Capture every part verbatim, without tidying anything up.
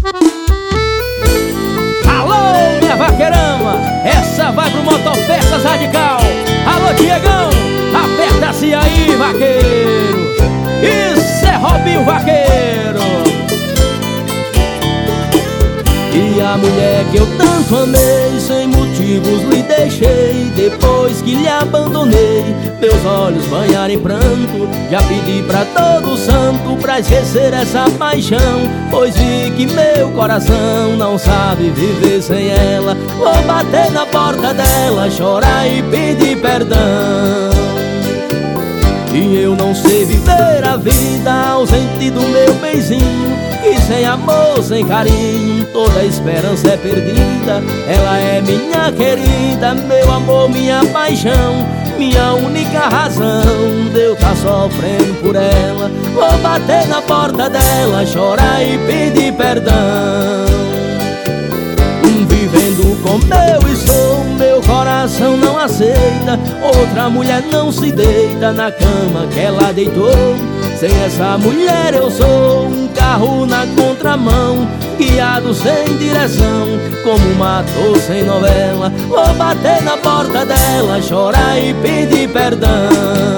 Alô, minha vaqueirama, essa vai pro Motopeças Radical. Alô, Diegão, aperta-se aí, vaqueiro. Isso é Robinho Vaqueiro. E a mulher que eu tanto amei, sem motivos lhe deixei. Depois que lhe abandonei, meus olhos banharam em pranto. Já pedi pra todo santo pra esquecer essa paixão, pois vi que meu coração não sabe viver sem ela. Vou bater na porta dela, chorar e pedir perdão. E eu não sei viver a vida ausente do meu benzinho, e sem amor, sem carinho, toda esperança é perdida. Ela é minha querida, meu amor, minha paixão, minha única razão de eu tá sofrendo por ela. Vou bater na porta dela, chorar e pedir perdão. Vivendo como eu estou, meu coração não aceita. Outra mulher não se deita na cama que ela deitou. Sem essa mulher eu sou um carro na contramão, guiado sem direção, como um ator sem novela. Vou bater na porta dela, chorar e pedir perdão.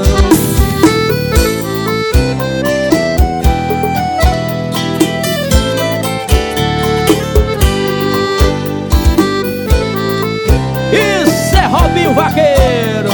Isso é Robinho Vaqueiro.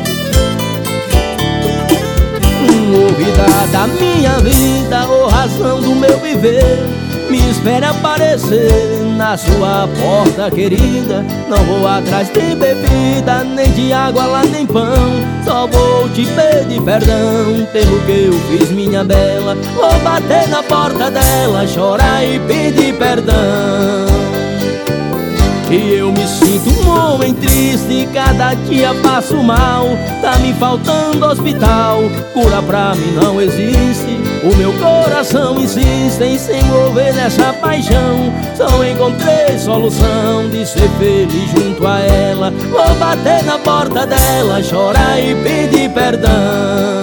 Ouvida da minha vida, ou razão do meu viver, me espere aparecer na sua porta, querida. Não vou atrás de bebida, nem de água lá, nem pão. Só vou te pedir perdão pelo que eu fiz, minha bela. Vou bater na porta dela, chorar e pedir perdão. E eu me sinto um homem triste, cada dia passo mal. Tá me faltando hospital, cura pra mim não existe. O meu coração insiste em se envolver nessa paixão. Só encontrei solução de ser feliz junto a ela. Vou bater na porta dela, chorar e pedir perdão.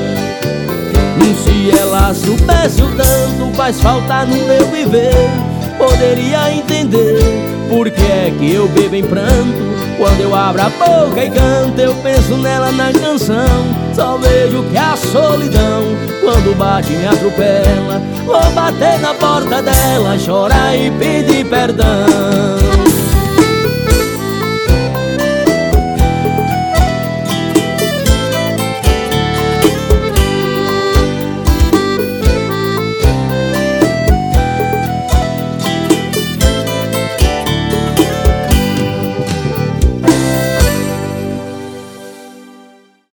Se ela soubesse o tanto faz falta no meu viver, poderia entender por que é que eu bebo em pranto. Quando eu abro a boca e canto, eu penso nela na canção. Só vejo que a solidão, quando bate me atropela. Vou bater na porta dela, chorar e pedir perdão.